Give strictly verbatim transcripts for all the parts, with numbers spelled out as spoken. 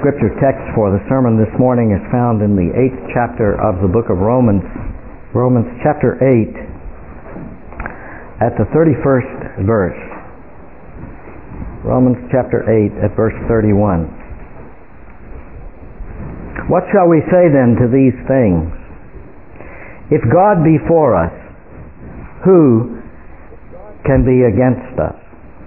scripture text for the sermon this morning is found in the eighth chapter of the book of Romans, Romans chapter eight, at the thirty-first verse. Romans chapter eight at verse thirty-one. What shall we say then to these things? If God be for us, who can be against us?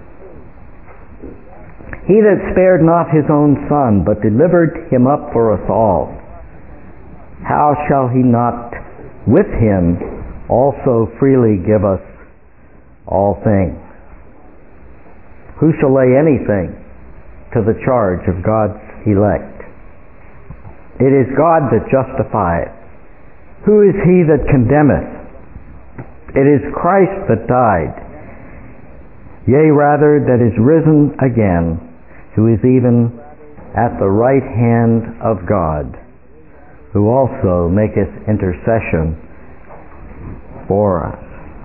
He that spared not his own Son, but delivered him up for us all, how shall he not with him also freely give us all things? Who shall lay anything to the charge of God's elect? It is God that justifieth. Who is he that condemneth? It is Christ that died, yea rather that is risen again, who is even at the right hand of God, who also maketh intercession for us.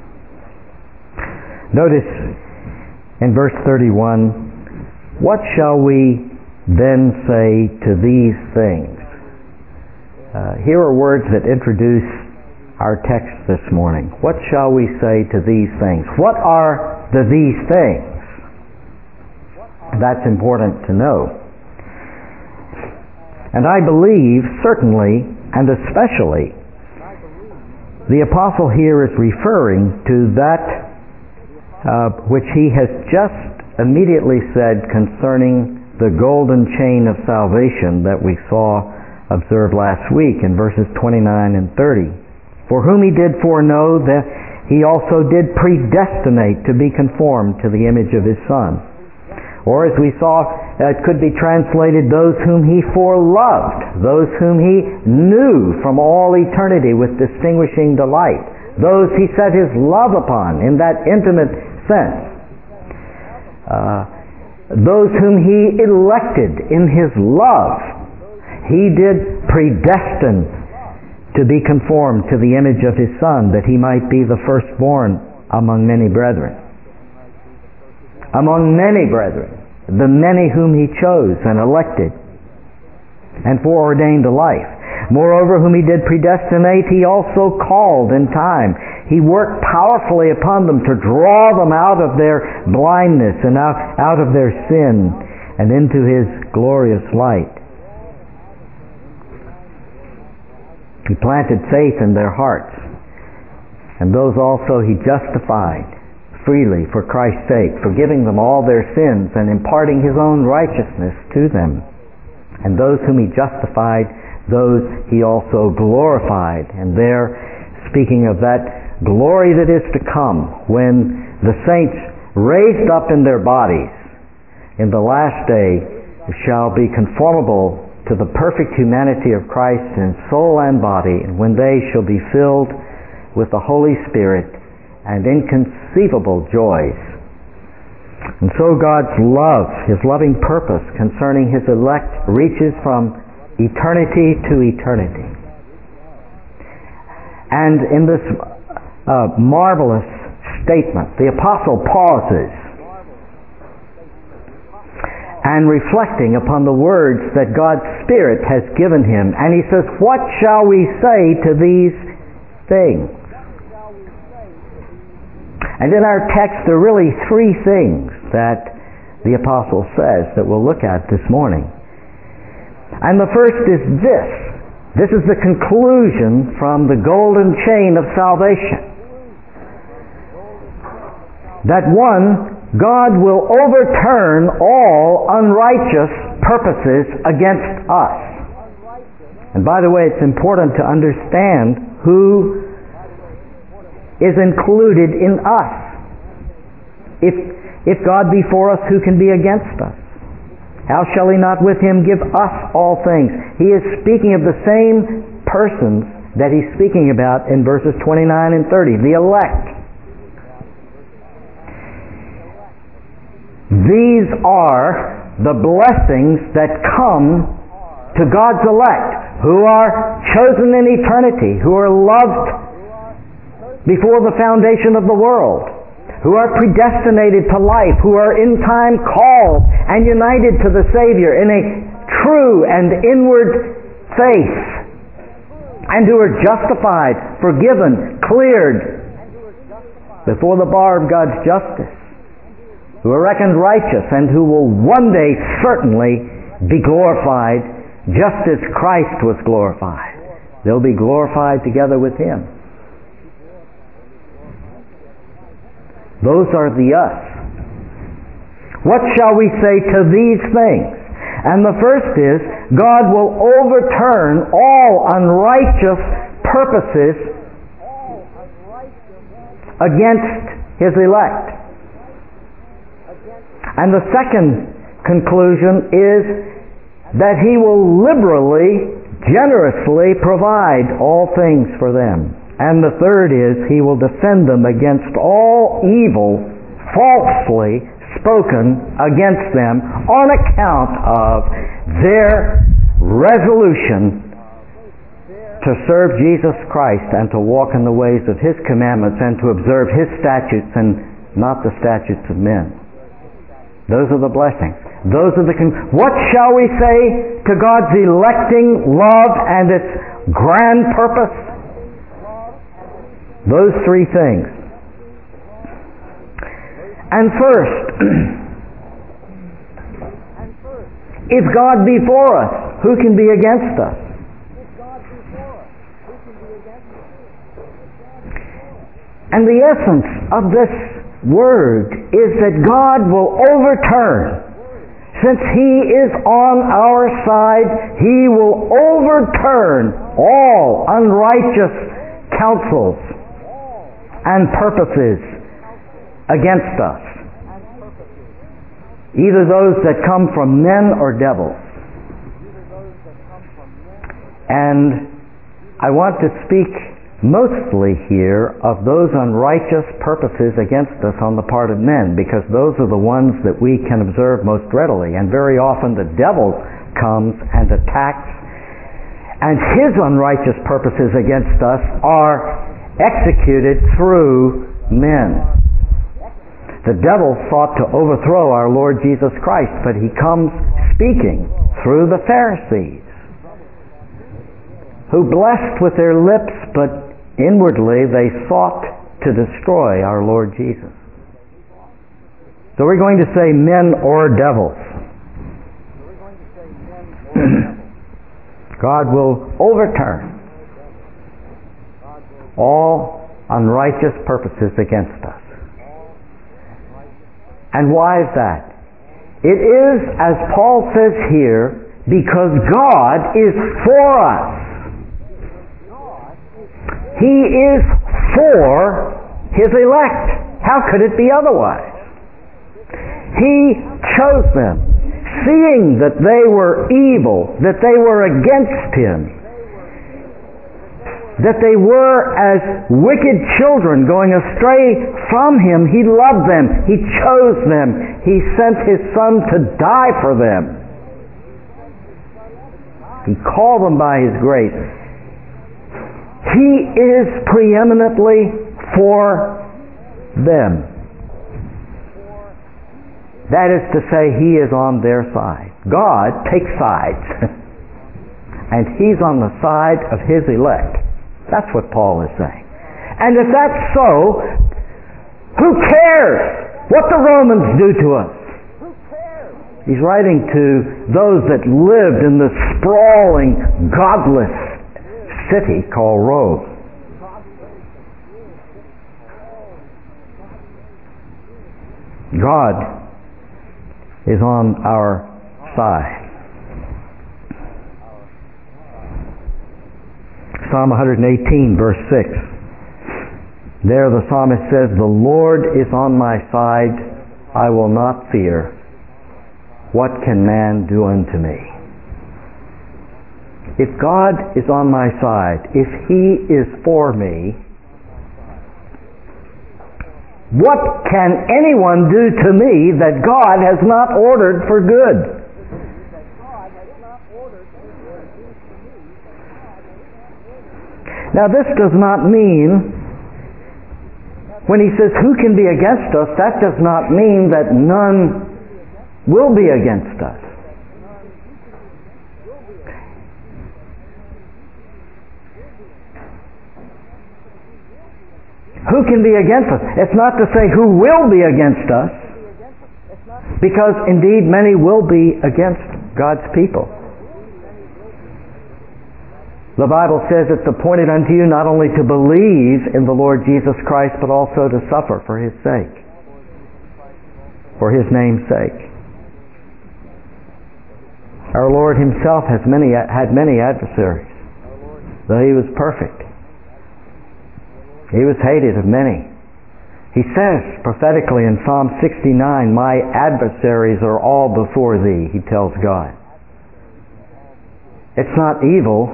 Notice in verse thirty-one, what shall we then say to these things? Uh, here are words that introduce our text this morning. What shall we say to these things? What are the these things? That's important to know. And I believe, certainly and especially, the apostle here is referring to that uh, which he has just immediately said concerning the golden chain of salvation that we saw observed last week in verses twenty-nine and thirty. For whom he did foreknow, that he also did predestinate to be conformed to the image of his Son. Or as we saw, it could be translated, those whom he foreloved, those whom he knew from all eternity with distinguishing delight, those he set his love upon in that intimate sense, uh, those whom he elected in his love, he did predestine to be conformed to the image of his Son, that he might be the firstborn among many brethren. Among many brethren, the many whom he chose and elected and foreordained to life. Moreover, whom he did predestinate, he also called in time. He worked powerfully upon them to draw them out of their blindness and out, out of their sin and into his glorious light. He planted faith in their hearts, and those also he justified freely for Christ's sake, forgiving them all their sins and imparting his own righteousness to them. And those whom he justified, those he also glorified. And there, speaking of that glory that is to come, when the saints raised up in their bodies in the last day shall be conformable to the perfect humanity of Christ in soul and body, and when they shall be filled with the Holy Spirit and inconceivable joys. And so God's love, his loving purpose concerning his elect, reaches from eternity to eternity. And in this uh, marvelous statement, the apostle pauses and reflecting upon the words that God's Spirit has given him. And he says, what shall we say to these things? And in our text, there are really three things that the apostle says that we'll look at this morning. And the first is this. This is the conclusion from the golden chain of salvation. That one, God will overturn all unrighteous purposes against us. And by the way, it's important to understand who is included in us. If, if God be for us, who can be against us? How shall he not with him give us all things? He is speaking of the same persons that he's speaking about in verses twenty-nine and thirty, the elect. These are the blessings that come to God's elect, who are chosen in eternity, who are loved before the foundation of the world, who are predestinated to life, who are in time called and united to the Savior in a true and inward faith, and who are justified, forgiven, cleared before the bar of God's justice, who are reckoned righteous, and who will one day certainly be glorified just as Christ was glorified. They'll be glorified together with Him. Those are the us. What shall we say to these things? And the first is, God will overturn all unrighteous purposes against His elect. And the second conclusion is that He will liberally, generously provide all things for them. And the third is, He will defend them against all evil falsely spoken against them on account of their resolution to serve Jesus Christ and to walk in the ways of His commandments and to observe His statutes and not the statutes of men. Those are the blessings. Those are the con- what shall we say to God's electing love and its grand purpose? Those three things. And first, if God be for us, who can be against us? And the essence of this word is that God will overturn. Since He is on our side, He will overturn all unrighteous counsels and purposes against us, either those that come from men or devils. And I want to speak mostly here of those unrighteous purposes against us on the part of men, because those are the ones that we can observe most readily. And very often the devil comes and attacks, and his unrighteous purposes against us are executed through men. The devil sought to overthrow our Lord Jesus Christ, but he comes speaking through the Pharisees, who blessed with their lips, but inwardly they sought to destroy our Lord Jesus. So we're going to say men or devils. God will overturn all unrighteous purposes against us. And why is that? It is, as Paul says here, because God is for us. He is for His elect. How could it be otherwise? He chose them, seeing that they were evil, that they were against Him, that they were as wicked children going astray from Him. He loved them. He chose them. He sent His Son to die for them. He called them by His grace. He is preeminently for them. That is to say, He is on their side. God takes sides. And He's on the side of His elect. That's what Paul is saying. And if that's so, who cares what the Romans do to us? He's writing to those that lived in the sprawling, godless city called Rome. God is on our side. Psalm one eighteen, verse six. There the psalmist says, "The Lord is on my side, I will not fear. What can man do unto me?" If God is on my side, if He is for me, what can anyone do to me that God has not ordered for good? Now this does not mean, when he says who can be against us, that does not mean that none will be against us. Who can be against us? It's not to say who will be against us, because indeed many will be against God's people. The Bible says it's appointed unto you not only to believe in the Lord Jesus Christ, but also to suffer for His sake, for His name's sake. Our Lord Himself has many, had many adversaries, though He was perfect. He was hated of many. He says prophetically in Psalm sixty-nine, my adversaries are all before thee, he tells God. It's not evil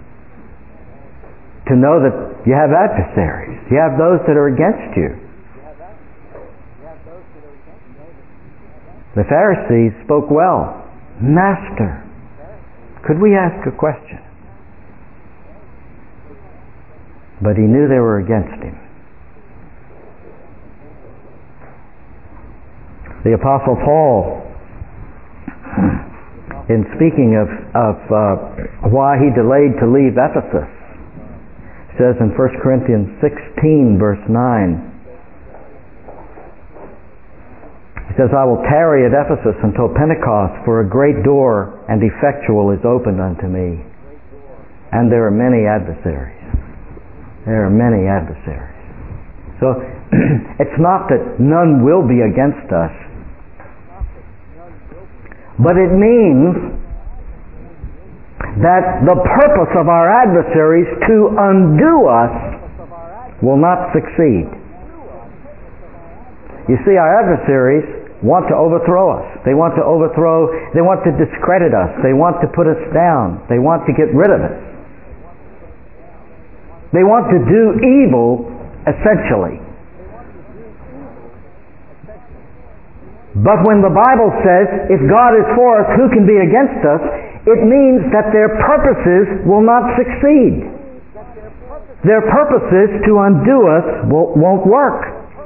to know that you have adversaries. You have those that are against you. The Pharisees spoke well. Master, could we ask a question? But he knew they were against him. The Apostle Paul, in speaking of, of uh, why he delayed to leave Ephesus, says in First Corinthians sixteen, verse nine, he says, I will tarry at Ephesus until Pentecost, for a great door and effectual is opened unto me, and there are many adversaries. There are many adversaries. So it's not that none will be against us, but it means that the purpose of our adversaries to undo us will not succeed. You see, our adversaries want to overthrow us. They want to overthrow, they want to discredit us. They want to put us down. They want to get rid of us. They want to do evil, essentially. But when the Bible says, if God is for us, who can be against us? It means that their purposes will not succeed. Their purposes to undo us won't work.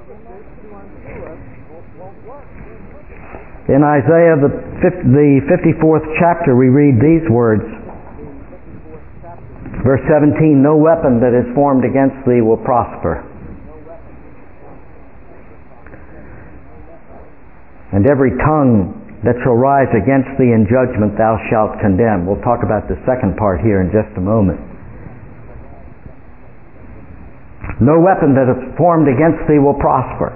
In Isaiah, the fifty-fourth chapter, we read these words. Verse seventeen, no weapon that is formed against thee will prosper. And every tongue that shall rise against thee in judgment thou shalt condemn. We'll talk about the second part here in just a moment. No weapon that is formed against thee will prosper.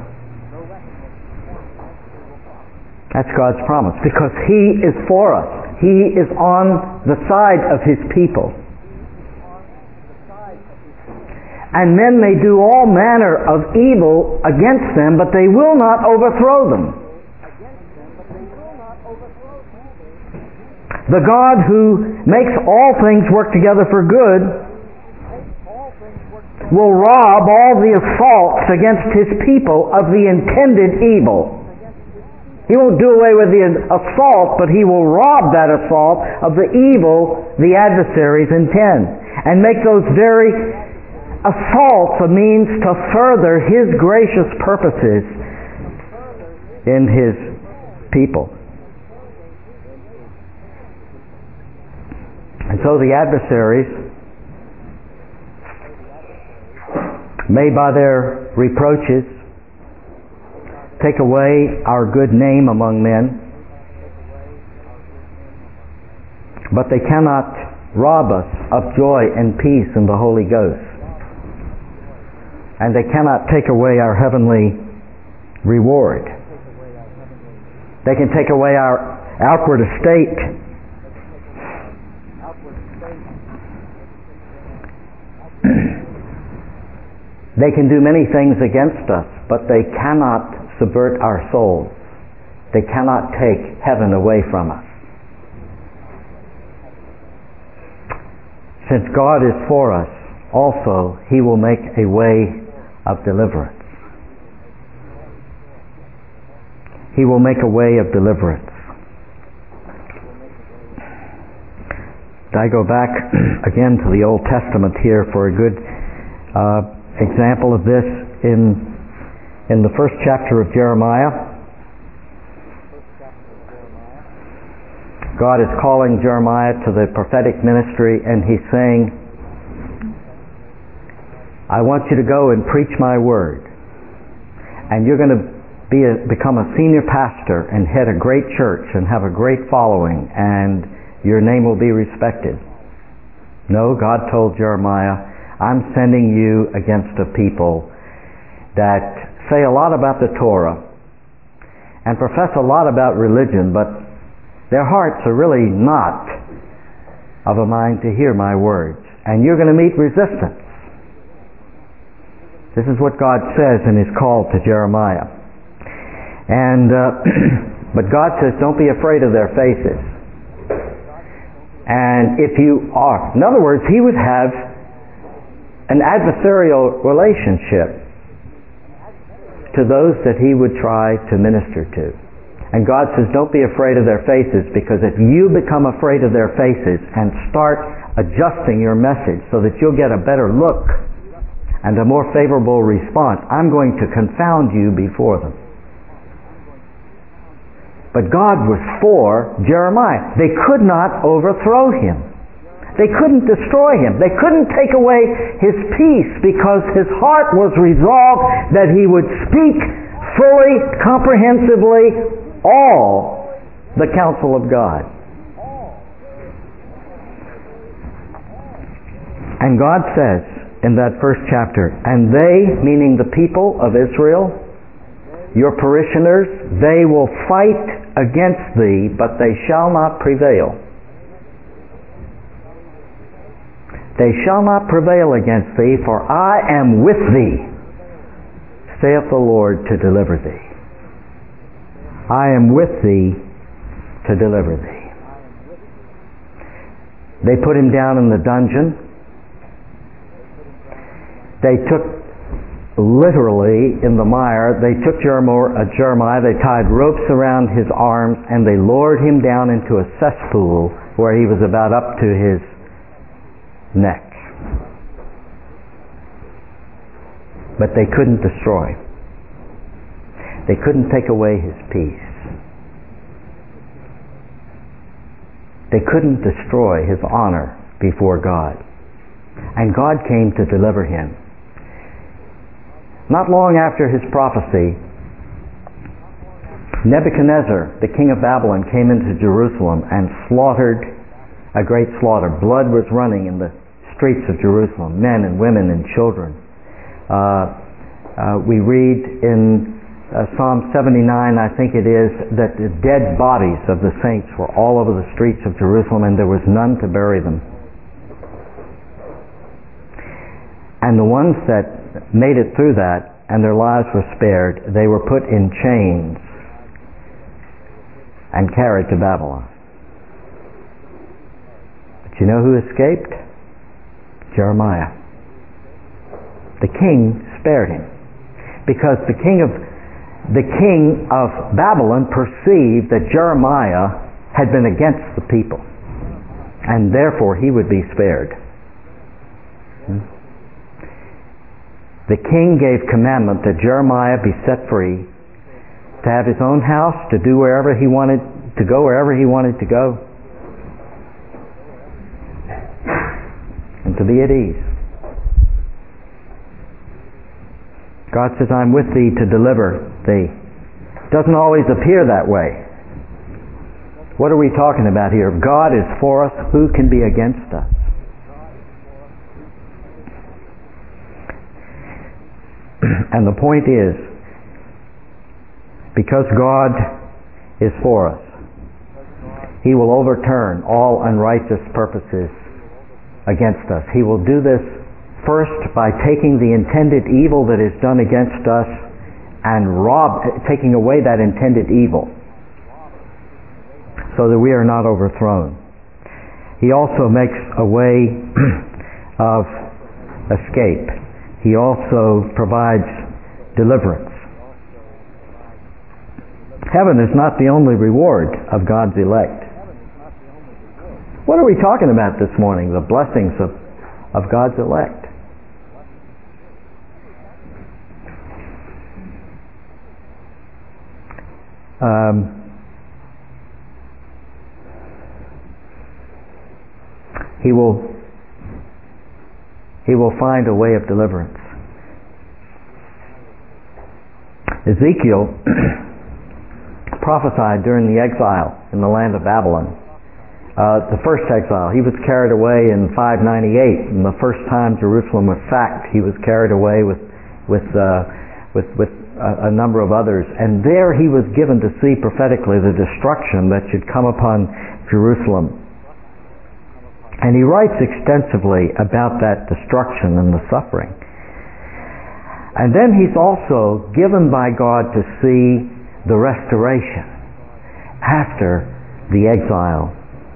That's God's promise, because He is for us. He is on the side of His people. And men may do all manner of evil against them, but they will not overthrow them. The God who makes all things work together for good will rob all the assaults against His people of the intended evil. He won't do away with the assault, but He will rob that assault of the evil the adversaries intend, and make those very assaults a means to further His gracious purposes in His people. And so the adversaries may by their reproaches take away our good name among men, but they cannot rob us of joy and peace in the Holy Ghost. And they cannot take away our heavenly reward. They can take away our outward estate. They can do many things against us, but they cannot subvert our souls. They cannot take heaven away from us. Since God is for us, also He will make a way of deliverance. He will make a way of deliverance. I go back again to the Old Testament here for a good uh, example of this in in the first chapter of Jeremiah. God is calling Jeremiah to the prophetic ministry, and he's saying, I want you to go and preach my word. And you're going to be a, become a senior pastor and head a great church and have a great following, and your name will be respected. No, God told Jeremiah, I'm sending you against a people that say a lot about the Torah and profess a lot about religion, but their hearts are really not of a mind to hear my words. And you're going to meet resistance. This is what God says in his call to Jeremiah. And uh, but God says, don't be afraid of their faces. And if you are, in other words, he would have an adversarial relationship to those that he would try to minister to. And God says, don't be afraid of their faces, because if you become afraid of their faces and start adjusting your message so that you'll get a better look and a more favorable response, I'm going to confound you before them. But God was for Jeremiah. They could not overthrow him. They couldn't destroy him. They couldn't take away his peace, because his heart was resolved that he would speak fully, comprehensively, all the counsel of God. And God says in that first chapter, and they, meaning the people of Israel, your parishioners, they will fight against thee, but they shall not prevail. They shall not prevail against thee, for I am with thee, saith the Lord, to deliver thee. I am with thee to deliver thee. They put him down in the dungeon. They took, literally in the mire, they took Jeremiah, they tied ropes around his arms, and they lowered him down into a cesspool where he was about up to his neck. But they couldn't destroy. They couldn't take away his peace. They couldn't destroy his honor before God. And God came to deliver him. Not long after his prophecy, Nebuchadnezzar, the king of Babylon, came into Jerusalem and slaughtered a great slaughter. Blood was running in the streets of Jerusalem, men and women and children. Uh, uh, we read in uh, Psalm seventy-nine, I think it is, that the dead bodies of the saints were all over the streets of Jerusalem, and there was none to bury them. And the ones that made it through that and their lives were spared, they were put in chains and carried to Babylon. But you know who escaped? Jeremiah. The king spared him, because the king of the king of Babylon perceived that Jeremiah had been against the people, and therefore he would be spared. Hmm? The king gave commandment that Jeremiah be set free, to have his own house, to do wherever he wanted to go, wherever he wanted to go, and to be at ease. God says, I'm with thee to deliver thee. Doesn't always appear that way. What are we talking about here? If God is for us, who can be against us? And the point is, because God is for us, he will overturn all unrighteous purposes against us. He will do this first by taking the intended evil that is done against us and rob, taking away that intended evil, so that we are not overthrown. He also makes a way of escape. He also provides deliverance. Heaven is not the only reward of God's elect. What are we talking about this morning? The blessings of, of God's elect. Um, he will he will find a way of deliverance. Ezekiel prophesied during the exile in the land of Babylon. Uh, the first exile, he was carried away in five ninety-eight, and the first time Jerusalem was sacked, he was carried away with with uh, with, with a, a number of others, and there he was given to see prophetically the destruction that should come upon Jerusalem. And he writes extensively about that destruction and the suffering. And then he's also given by God to see the restoration after the exile.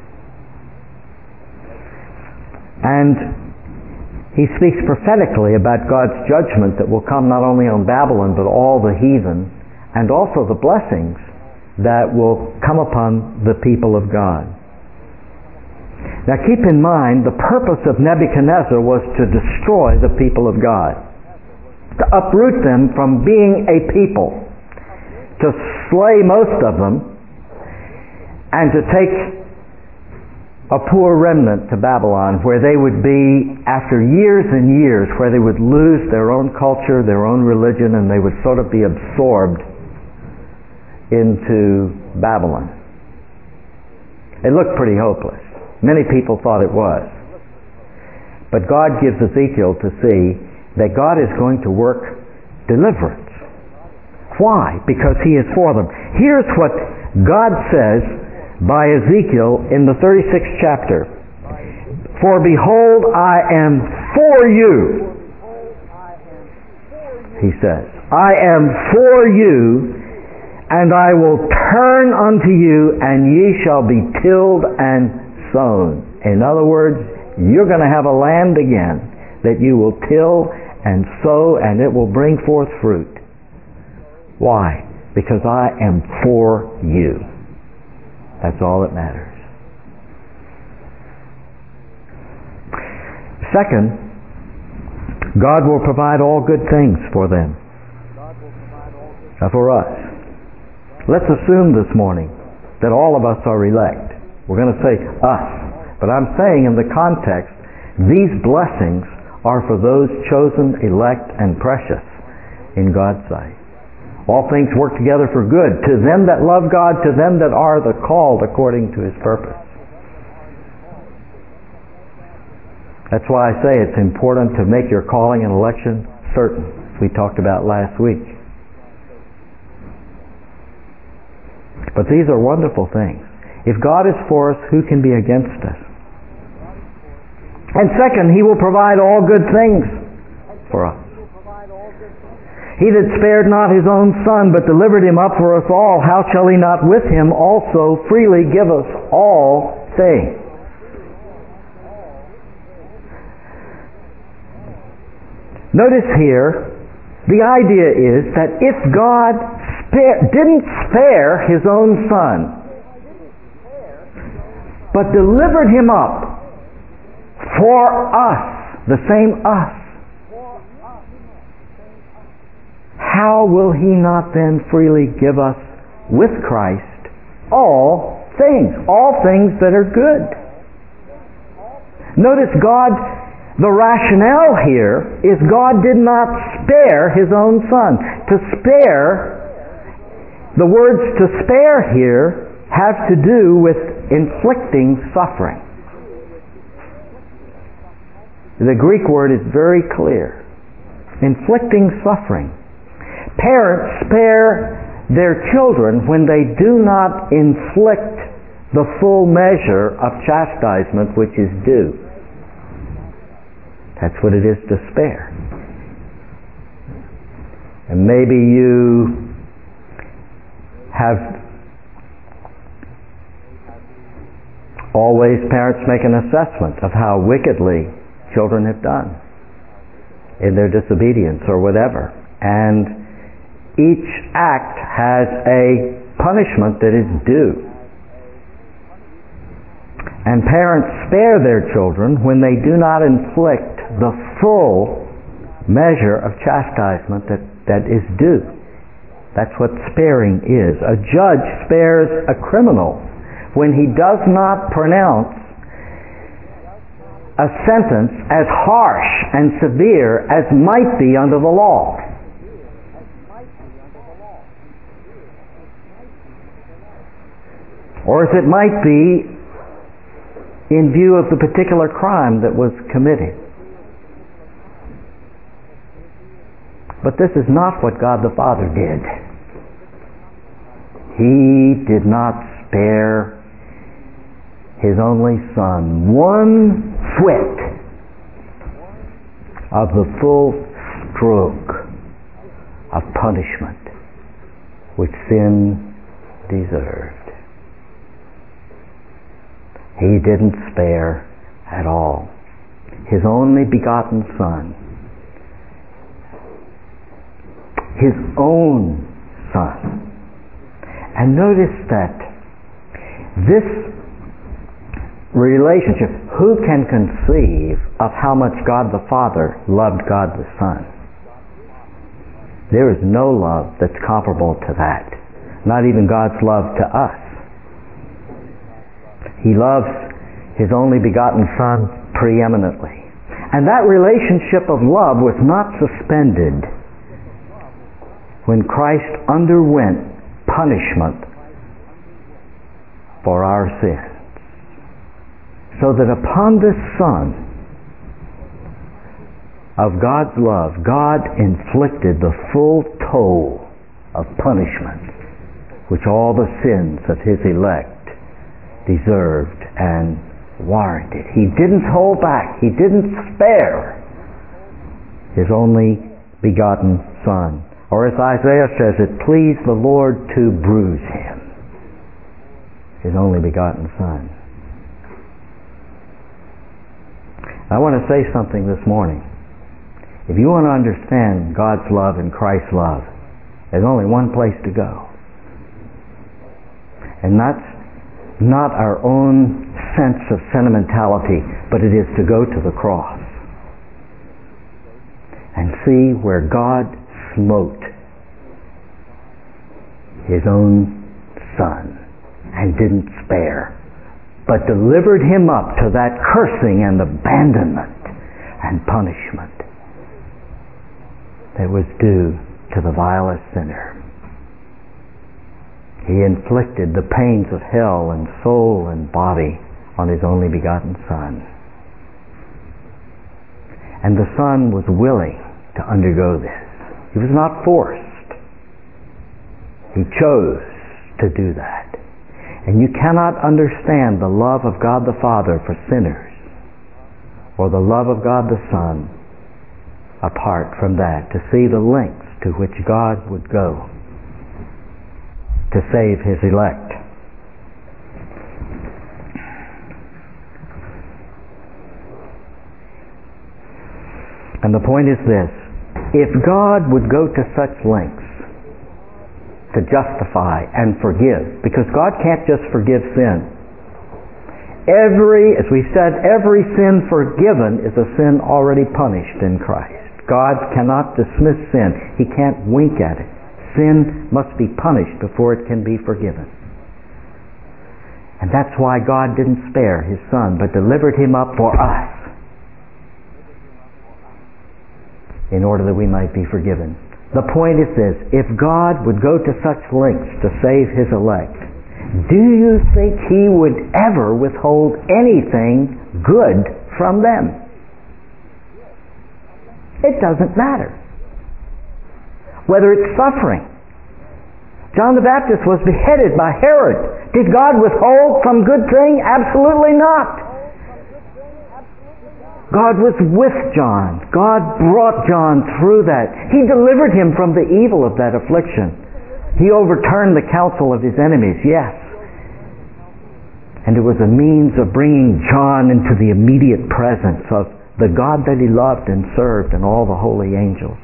And he speaks prophetically about God's judgment that will come not only on Babylon but all the heathen, and also the blessings that will come upon the people of God. Now keep in mind, the purpose of Nebuchadnezzar was to destroy the people of God, to uproot them from being a people, to slay most of them, and to take a poor remnant to Babylon, where they would be, after years and years, where they would lose their own culture, their own religion, and they would sort of be absorbed into Babylon. It looked pretty hopeless. Many people thought it was. But God gives Ezekiel to see that God is going to work deliverance. Why? Because He is for them. Here's what God says by Ezekiel in the thirty-sixth chapter. For behold, I am for you, he says. I am for you, and I will turn unto you, and ye shall be tilled and sown. In other words, you're going to have a land again that you will till and sow, and it will bring forth fruit. Why? Because I am for you. That's all that matters. Second, God will provide all good things for them. Now for us. Let's assume this morning that all of us are elect. We're going to say us. But I'm saying in the context, these blessings are for those chosen, elect, and precious in God's sight. All things work together for good to them that love God, to them that are the called according to His purpose. That's why I say it's important to make your calling and election certain, as we talked about last week. But these are wonderful things. If God is for us, who can be against us? And second, He will provide all good things for us. He that spared not His own Son, but delivered Him up for us all, how shall He not with Him also freely give us all things? Notice here, the idea is that if God spare, didn't spare His own Son, but delivered Him up for us, the same us, how will He not then freely give us with Christ all things, all things that are good? Notice God, the rationale here is God did not spare His own Son. To spare, the words to spare here have to do with inflicting suffering. The Greek word is very clear. Inflicting suffering. Parents spare their children when they do not inflict the full measure of chastisement which is due. That's what it is to spare. And maybe you have always, parents make an assessment of how wickedly children have done in their disobedience or whatever. And each act has a punishment that is due. And parents spare their children when they do not inflict the full measure of chastisement that, that is due. That's what sparing is. A judge spares a criminal when he does not pronounce a sentence as harsh and severe as might be under the law. Or as it might be in view of the particular crime that was committed. But this is not what God the Father did. He did not spare His only Son one whit of the full stroke of punishment which sin deserved. He didn't spare at all. His only begotten Son, His own Son. And notice that this relationship, who can conceive of how much God the Father loved God the Son? There is no love that's comparable to that. Not even God's love to us. He loves His only begotten Son preeminently. And that relationship of love was not suspended when Christ underwent punishment for our sins. So that upon this Son of God's love, God inflicted the full toll of punishment which all the sins of His elect deserved and warranted. He didn't hold back. He didn't spare His only begotten Son. Or as Isaiah says, it pleased the Lord to bruise Him, His only begotten Son. I want to say something this morning. If you want to understand God's love and Christ's love, there's only one place to go. And that's not our own sense of sentimentality, but it is to go to the cross and see where God smote His own Son and didn't spare, but delivered Him up to that cursing and abandonment and punishment that was due to the vilest sinner. He inflicted the pains of hell in soul and body on His only begotten Son. And the Son was willing to undergo this. He was not forced. He chose to do that. And you cannot understand the love of God the Father for sinners or the love of God the Son apart from that, to see the lengths to which God would go to save His elect. And the point is this: if God would go to such lengths to justify and forgive, because God can't just forgive sin. Every, as we said, every sin forgiven is a sin already punished in Christ. God cannot dismiss sin. He can't wink at it. Sin must be punished before it can be forgiven. And that's why God didn't spare His Son, but delivered Him up for us in order that we might be forgiven. The point is this: if God would go to such lengths to save His elect, do you think He would ever withhold anything good from them? It doesn't matter. Whether it's suffering. John the Baptist was beheaded by Herod. Did God withhold some good thing? Absolutely not. God was with John. God brought John through that. He delivered him from the evil of that affliction. He overturned the counsel of his enemies, yes. And it was a means of bringing John into the immediate presence of the God that he loved and served and all the holy angels.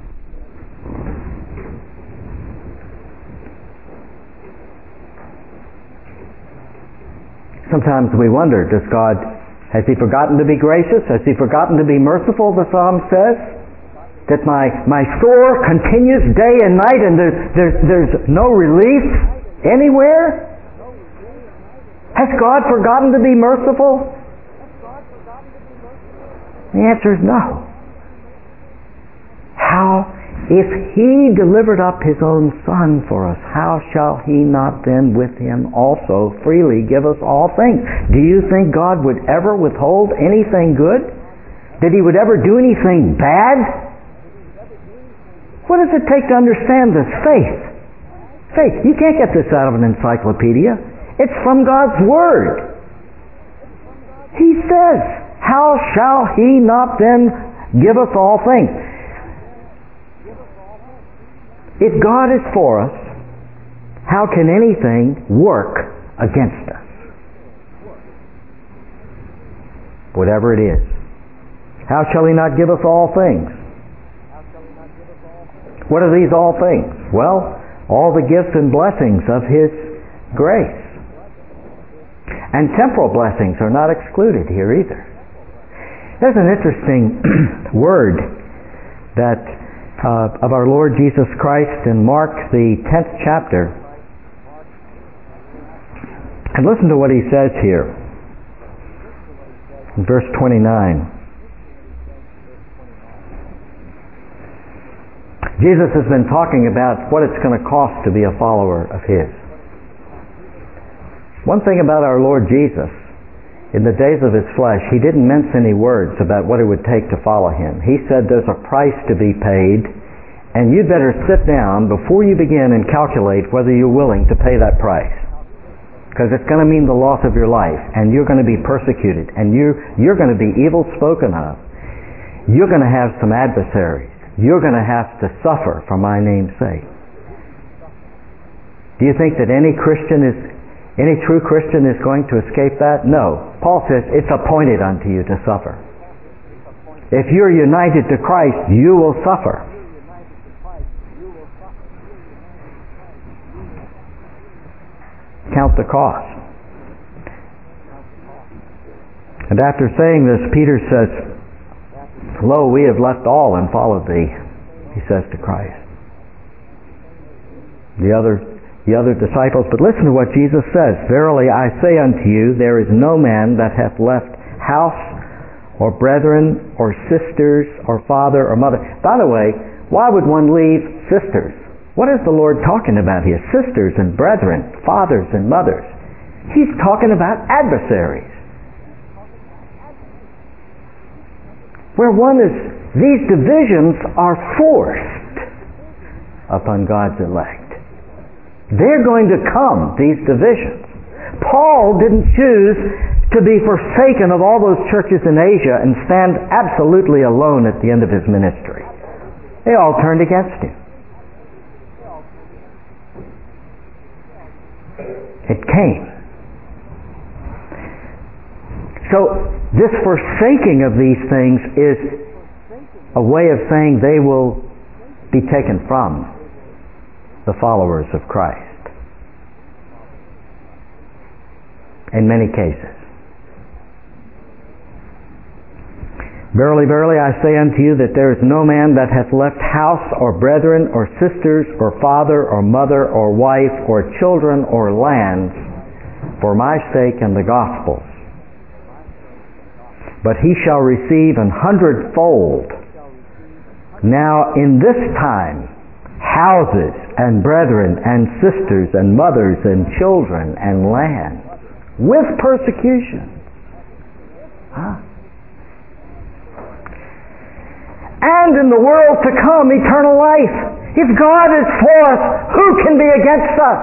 Sometimes we wonder, does God, has He forgotten to be gracious? Has He forgotten to be merciful, the psalm says? That my, my sore continues day and night and there, there, there's no relief anywhere? Has God forgotten to be merciful? The answer is no. How, if He delivered up His own Son for us, how shall He not then with Him also freely give us all things? Do you think God would ever withhold anything good? That He would ever do anything bad? What does it take to understand this? Faith. Faith. You can't get this out of an encyclopedia. It's from God's Word. He says, how shall He not then give us all things? If God is for us, how can anything work against us? Whatever it is. How shall He not give us all things? What are these all things? Well, all the gifts and blessings of His grace. And temporal blessings are not excluded here either. There's an interesting word that uh, of our Lord Jesus Christ in Mark, the tenth chapter. And listen to what He says here in verse twenty-nine. Jesus has been talking about what it's going to cost to be a follower of His. One thing about our Lord Jesus, in the days of His flesh, He didn't mince any words about what it would take to follow Him. He said there's a price to be paid, and you'd better sit down before you begin and calculate whether you're willing to pay that price. Because it's going to mean the loss of your life, and you're going to be persecuted, and you, you're going to be evil spoken of. You're going to have some adversaries. You're going to have to suffer for my name's sake. Do you think that any Christian is, any true Christian is going to escape that? No. Paul says it's appointed unto you to suffer. If you're united to Christ, you will suffer. Count the cost. And after saying this, Peter says, lo, we have left all and followed thee, he says to Christ. The other, the other disciples, but listen to what Jesus says. Verily I say unto you, there is no man that hath left house, or brethren, or sisters, or father, or mother. By the way, why would one leave sisters? What is the Lord talking about here? Sisters and brethren, fathers and mothers. He's talking about adversaries. Where one is, these divisions are forced upon God's elect. They're going to come, these divisions. Paul didn't choose to be forsaken of all those churches in Asia and stand absolutely alone at the end of his ministry. They all turned against him. It came. So this forsaking of these things is a way of saying they will be taken from the followers of Christ. In many cases. Verily, verily, I say unto you that there is no man that hath left house, or brethren, or sisters, or father, or mother, or wife, or children, or lands, for my sake and the gospel's, but he shall receive an hundredfold now in this time houses and brethren and sisters and mothers and children and lands with persecution. Huh? And in the world to come eternal life. If God is for us, who can be against us?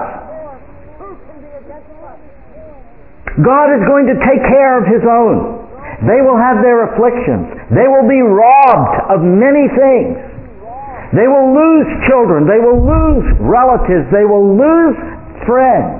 God is going to take care of His own. They will have their afflictions. They will be robbed of many things. They will lose children. They will lose relatives. They will lose friends.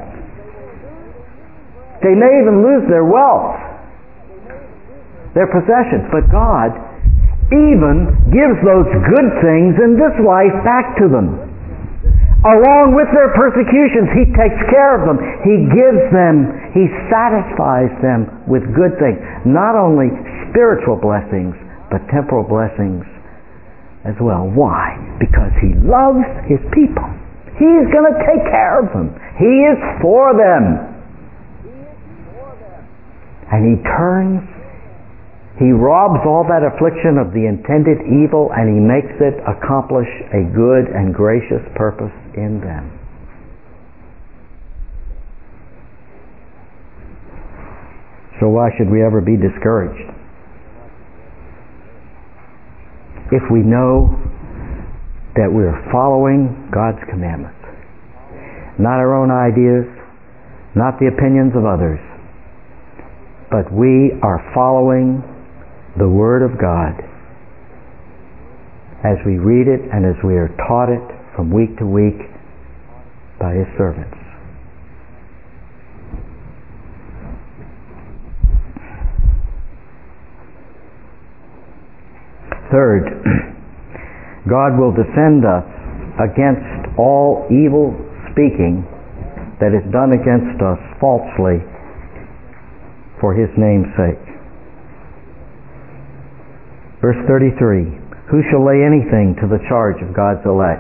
They may even lose their wealth, their possessions. But God even gives those good things in this life back to them. Along with their persecutions, He takes care of them. He gives them, He satisfies them with good things. Not only spiritual blessings, but temporal blessings as well. Why? Because He loves His people. He's going to take care of them. He is for them. And He turns He robs all that affliction of the intended evil, and He makes it accomplish a good and gracious purpose in them. So why should we ever be discouraged? If we know that we're following God's commandments, not our own ideas, not the opinions of others, but we are following the Word of God as we read it and as we are taught it from week to week by His servants. Third, God will defend us against all evil speaking that is done against us falsely for His name's sake. Verse thirty-three, who shall lay anything to the charge of God's elect?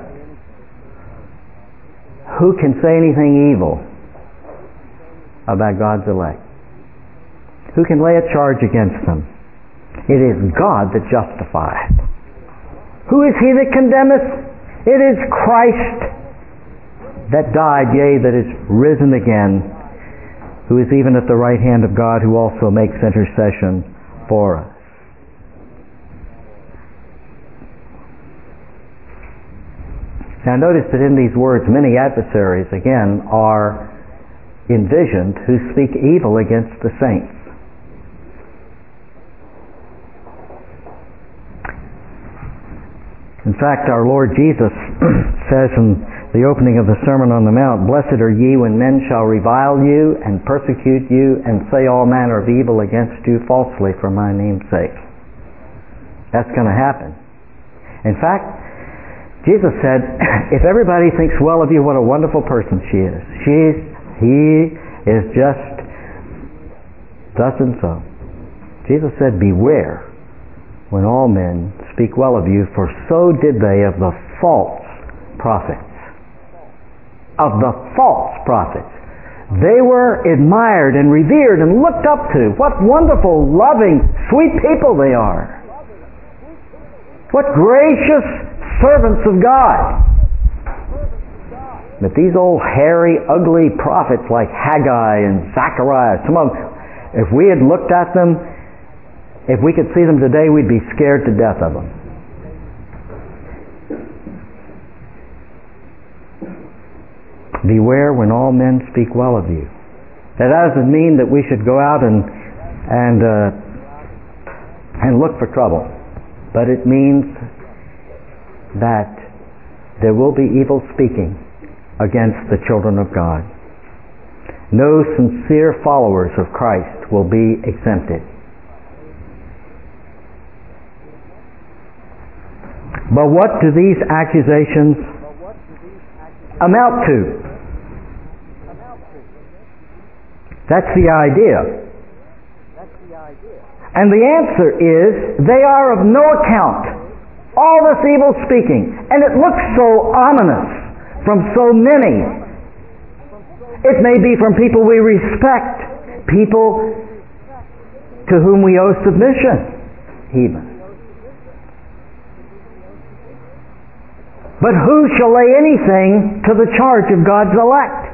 Who can say anything evil about God's elect? Who can lay a charge against them? It is God that justifieth. Who is he that condemneth? It is Christ that died, yea, that is risen again, who is even at the right hand of God, who also makes intercession for us. Now notice that in these words, many adversaries, again, are envisioned who speak evil against the saints. In fact, our Lord Jesus says in the opening of the Sermon on the Mount, "Blessed are ye when men shall revile you and persecute you and say all manner of evil against you falsely for my name's sake." That's going to happen. In fact, Jesus said, if everybody thinks well of you, what a wonderful person she is. She's, he is just thus and so. Jesus said, beware when all men speak well of you, for so did they of the false prophets. Of the false prophets. They were admired and revered and looked up to. What wonderful, loving, sweet people they are. What gracious servants of God. But these old hairy, ugly prophets like Haggai and Zechariah, some of them, if we had looked at them, if we could see them today, we'd be scared to death of them. Beware when all men speak well of you. That doesn't mean that we should go out and and uh, and look for trouble, but it means that there will be evil speaking against the children of God. No sincere followers of Christ will be exempted. But what do these accusations amount to? That's the idea. And the answer is, they are of no account. All this evil speaking. And it looks so ominous from so many. It may be from people we respect, people to whom we owe submission, even. But who shall lay anything to the charge of God's elect?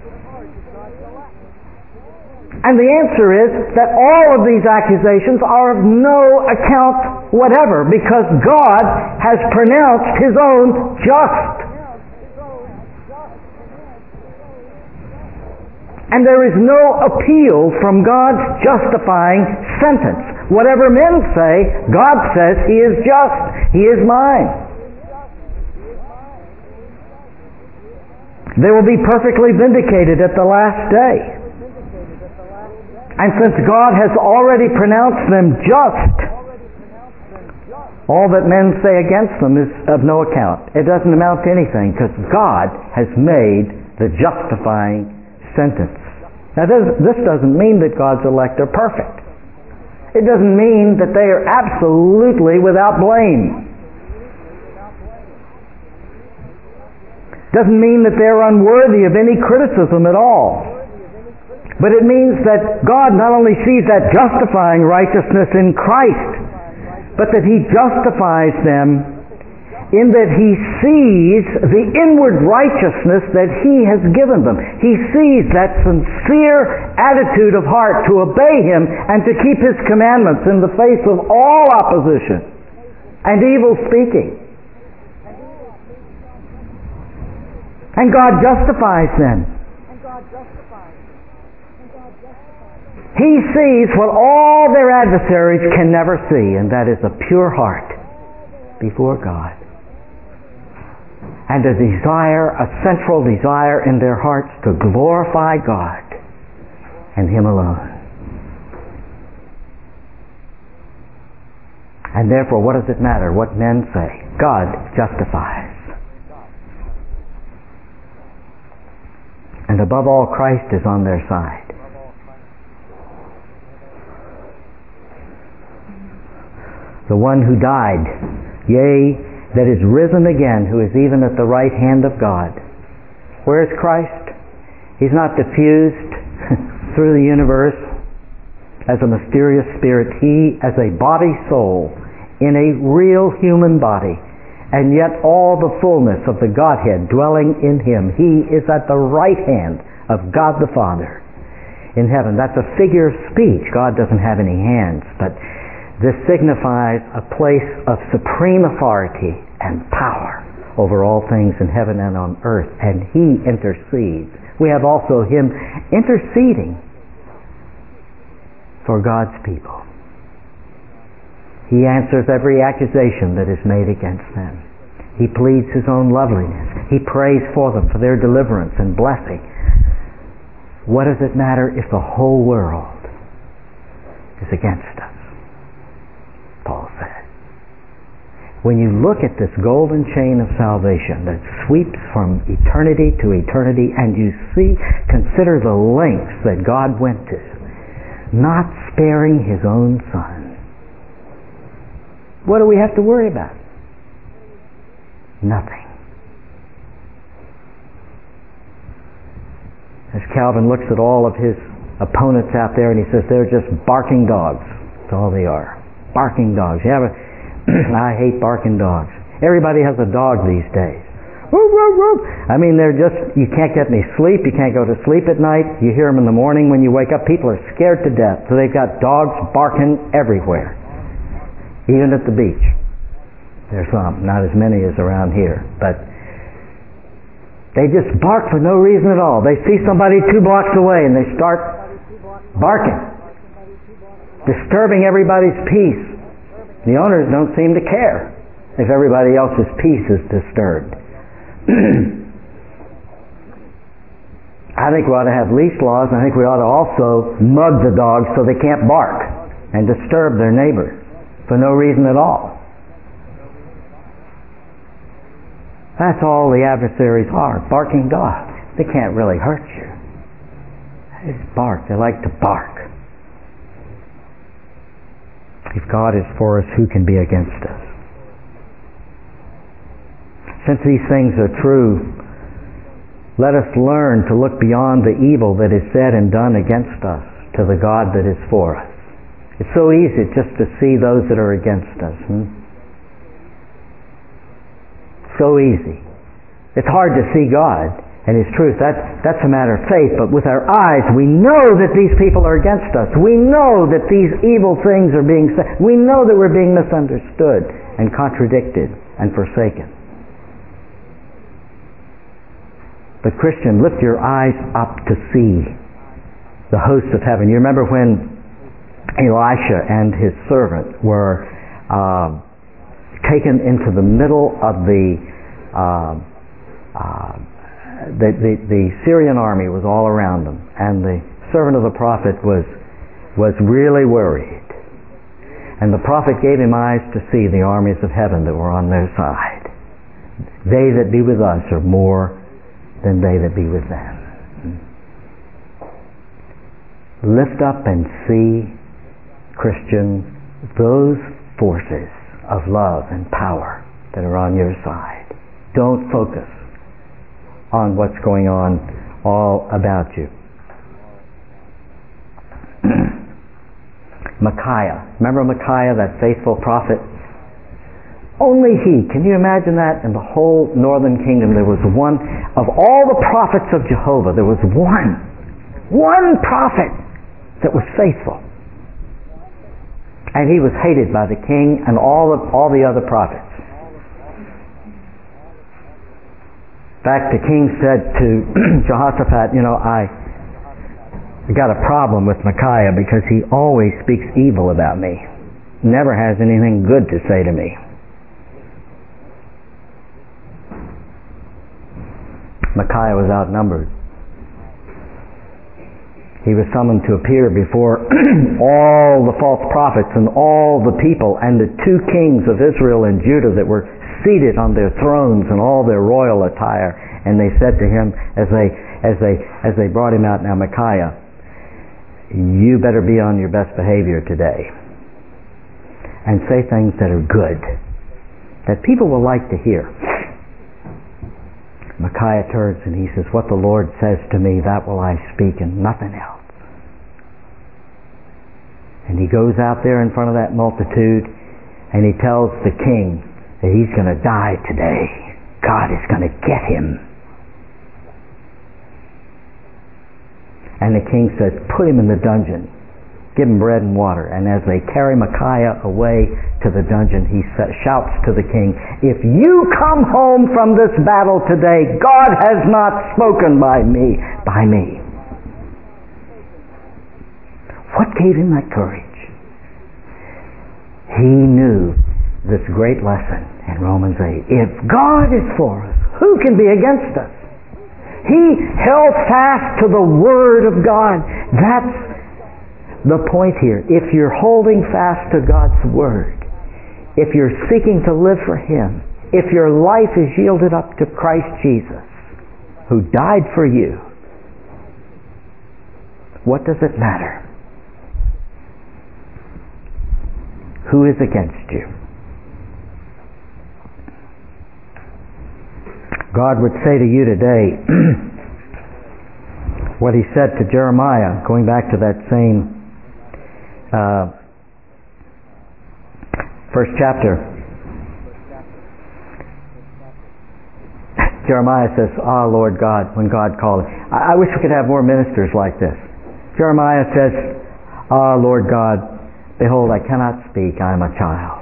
And the answer is that all of these accusations are of no account whatever, because God has pronounced His own just. And there is no appeal from God's justifying sentence. Whatever men say, God says He is just. He is mine. They will be perfectly vindicated at the last day. And since God has already pronounced them just, all that men say against them is of no account. It doesn't amount to anything, because God has made the justifying sentence. Now this doesn't mean that God's elect are perfect. It doesn't mean that they are absolutely without blame. Doesn't mean that they're unworthy of any criticism at all. But it means that God not only sees that justifying righteousness in Christ, but that He justifies them in that He sees the inward righteousness that He has given them. He sees that sincere attitude of heart to obey Him and to keep His commandments in the face of all opposition and evil speaking. And God justifies them. He sees what all their adversaries can never see, and that is a pure heart before God. And a desire, a central desire in their hearts to glorify God and Him alone. And therefore, what does it matter what men say? God justifies. And above all, Christ is on their side. The one who died, yea, that is risen again, who is even at the right hand of God. Where is Christ? He's not diffused through the universe as a mysterious spirit. He, as a body soul, in a real human body, and yet all the fullness of the Godhead dwelling in Him. He is at the right hand of God the Father in heaven. That's a figure of speech. God doesn't have any hands, but this signifies a place of supreme authority and power over all things in heaven and on earth, and He intercedes. We have also Him interceding for God's people. He answers every accusation that is made against them. He pleads His own loveliness. He prays for them for their deliverance and blessing. What does it matter if the whole world is against us? Paul said. When you look at this golden chain of salvation that sweeps from eternity to eternity, and you see, consider the lengths that God went to, not sparing His own Son. What do we have to worry about? Nothing. As Calvin looks at all of his opponents out there, and he says they're just barking dogs. That's all they are. Barking dogs. You have a, I hate barking dogs. Everybody has a dog these days. Woo, woo, woo. I mean, they're just, you can't get any sleep. You can't go to sleep at night. You hear them in the morning when you wake up. People are scared to death. So they've got dogs barking everywhere. Even at the beach. There's some. Not as many as around here. But they just bark for no reason at all. They see somebody two blocks away and they start barking, disturbing everybody's peace. The owners don't seem to care if everybody else's peace is disturbed. I think we ought to have leash laws, and I think we ought to also mug the dogs so they can't bark and disturb their neighbors for no reason at all. That's all the adversaries are, barking dogs. They can't really hurt you. They just bark. They like to bark. If God is for us, who can be against us? Since these things are true, let us learn to look beyond the evil that is said and done against us to the God that is for us. It's so easy just to see those that are against us. Hmm? So easy. It's hard to see God and His truth. That, that's a matter of faith. But with our eyes, we know that these people are against us. We know that these evil things are being said. We know that we're being misunderstood and contradicted and forsaken. But Christian, lift your eyes up to see the hosts of heaven. You remember when Elisha and his servant were uh, taken into the middle of the, uh, uh, the, the the Syrian army was all around them, and the servant of the prophet was was really worried. And the prophet gave him eyes to see the armies of heaven that were on their side. They that be with us are more than they that be with them. Lift up and see, Christian, those forces of love and power that are on your side. Don't focus on what's going on all about you. Micaiah. Remember Micaiah, that faithful prophet? Only he. Can you imagine that? In the whole northern kingdom there was one, of all the prophets of Jehovah, there was one, one prophet that was faithful. And he was hated by the king and all of, all the other prophets. In fact, the king said to Jehoshaphat, you know, I got a problem with Micaiah because he always speaks evil about me. Never has anything good to say to me. Micaiah was outnumbered. He was summoned to appear before all the false prophets and all the people and the two kings of Israel and Judah that were seated on their thrones in all their royal attire. And they said to him as they as they as they brought him out, now Micaiah, you better be on your best behavior today and say things that are good, that people will like to hear. Micaiah turns and he says, what the Lord says to me, that will I speak and nothing else. And he goes out there in front of that multitude and he tells the king that he's going to die today. God is going to get him. And the king says, put him in the dungeon. Give him bread and water. And as they carry Micaiah away to the dungeon, he shouts to the king, if you come home from this battle today, God has not spoken by me, by me. What gave him that courage? He knew this great lesson in Romans eight. If God is for us, who can be against us? He held fast to the Word of God. That's the point here. If you're holding fast to God's Word, if you're seeking to live for Him, if your life is yielded up to Christ Jesus, who died for you, what does it matter? Who is against you? God would say to you today what He said to Jeremiah, going back to that same uh, first chapter. Jeremiah says, ah, Lord God, when God called. I, I wish we could have more ministers like this. Jeremiah says, ah, Lord God, behold, I cannot speak, I am a child.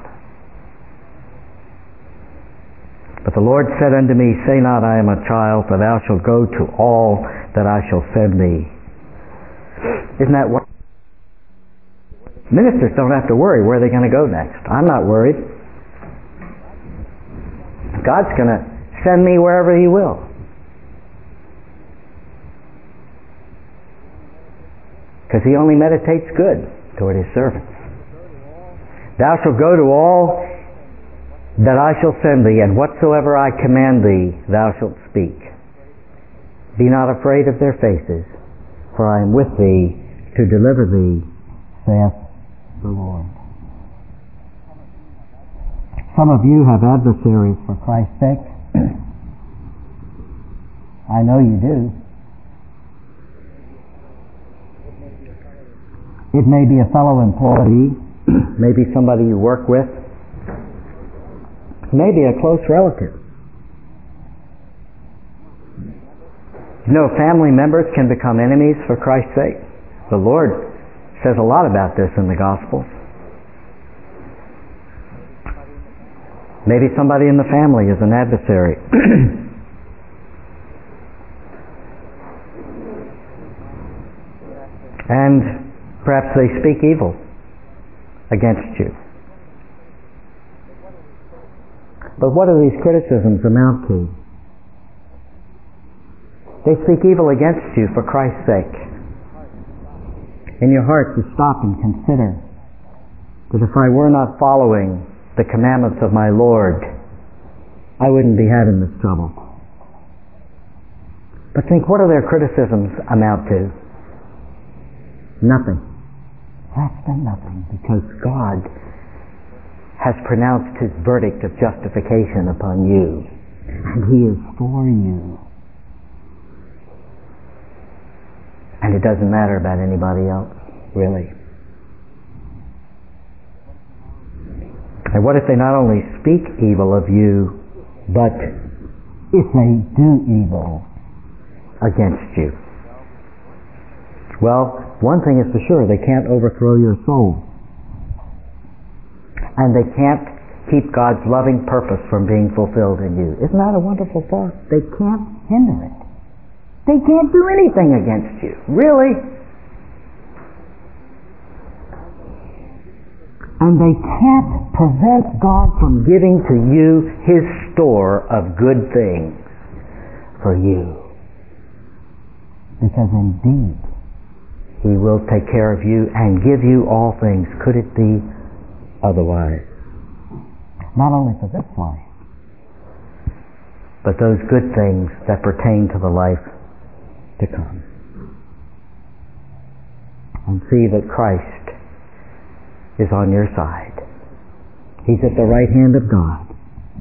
But the Lord said unto me, say not, I am a child, for thou shalt go to all that I shall send thee. Isn't that what? Ministers don't have to worry where they're going to go next. I'm not worried. God's going to send me wherever He will. Because He only meditates good toward His servants. Thou shalt go to all that I shall send thee, and whatsoever I command thee, thou shalt speak. Be not afraid of their faces, for I am with thee to deliver thee, saith the Lord. Some of you have adversaries for Christ's sake. I know you do. It may be a fellow employee, maybe somebody you work with, maybe a close relative. You know, family members can become enemies for Christ's sake. The Lord says a lot about this in the Gospels. Maybe somebody in the family is an adversary. And perhaps they speak evil against you. But what do these criticisms amount to? They speak evil against you for Christ's sake. In your heart you stop and consider that if I were not following the commandments of my Lord, I wouldn't be having this trouble. But think, what do their criticisms amount to? Nothing. That's been nothing, because God has pronounced His verdict of justification upon you, and He is for you. And it doesn't matter about anybody else, really. And what if they not only speak evil of you, but if they do evil against you? Well, one thing is for sure, they can't overthrow your soul. And they can't keep God's loving purpose from being fulfilled in you. Isn't that a wonderful thought? They can't hinder it. They can't do anything against you. Really? And they can't prevent God from giving to you His store of good things for you. Because indeed, He will take care of you and give you all things. Could it be otherwise? Not only for this life, but those good things that pertain to the life to come. And see that Christ is on your side. He's at the right hand of God.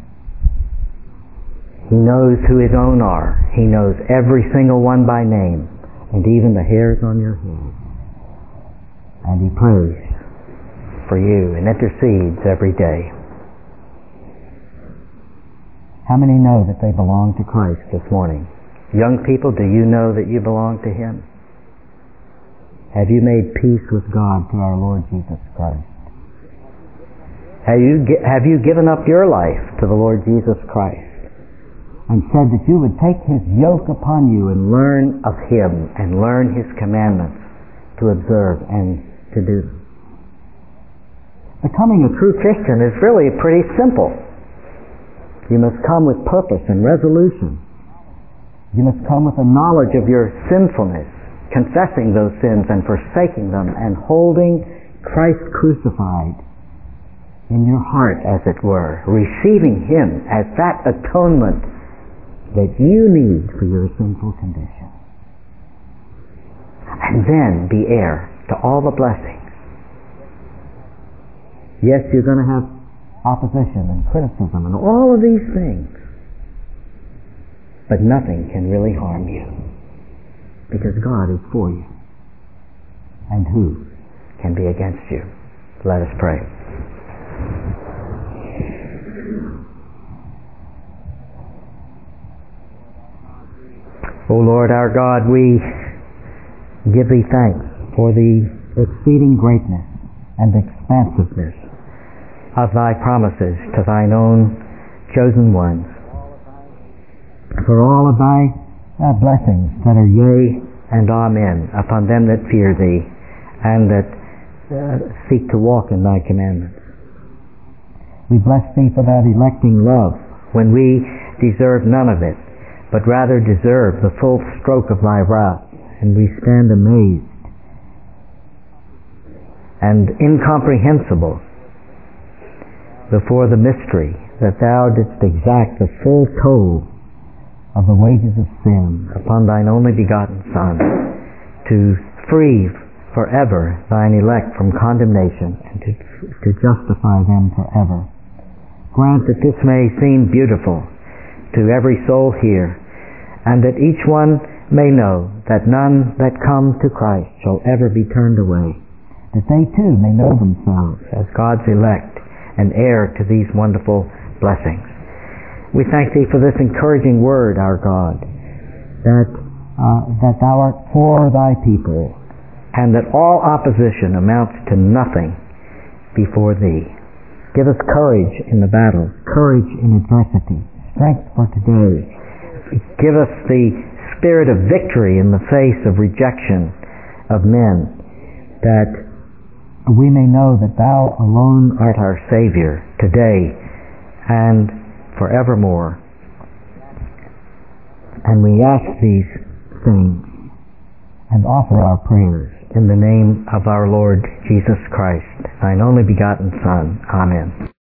He knows who His own are. He knows every single one by name, and even the hairs on your head. And He prays for you and intercedes every day. How many know that they belong to Christ this morning? Young people, do you know that you belong to Him? Have you made peace with God through our Lord Jesus Christ? Have you, have you given up your life to the Lord Jesus Christ and said that you would take His yoke upon you and learn of Him and learn His commandments to observe and to do? Becoming a true Christian is really pretty simple. You must come with purpose and resolution. You must come with a knowledge of your sinfulness, confessing those sins and forsaking them, and holding Christ crucified in your heart, as it were, receiving Him as that atonement that you need for your sinful condition. And then be heir to all the blessings. Yes, you're going to have opposition and criticism and all of these things, but nothing can really harm you, because God is for you. And who can be against you? Let us pray. O Lord our God, we give Thee thanks for the exceeding greatness and expansiveness of Thy promises to Thine own chosen ones, for all of Thy uh, blessings that are yea and amen upon them that fear Thee and that uh, seek to walk in Thy commandments. We bless Thee for that electing love when we deserve none of it, but rather deserve the full stroke of Thy wrath, and we stand amazed and incomprehensible before the mystery that Thou didst exact the full toll of the wages of sin upon Thine only begotten Son, to free forever Thine elect from condemnation and to, to justify them forever. Grant that this may seem beautiful to every soul here, and that each one may know that none that come to Christ shall ever be turned away, that they too may know themselves as God's elect and heir to these wonderful blessings. We thank Thee for this encouraging word, our God, that, uh, that Thou art for Thy people, and that all opposition amounts to nothing before Thee. Give us courage in the battle, courage in adversity, strength for today. Give us the spirit of victory in the face of rejection of men, that we may know that Thou alone art our Savior today and forevermore. And we ask these things and offer our prayers in the name of our Lord Jesus Christ, Thine only begotten Son. Amen.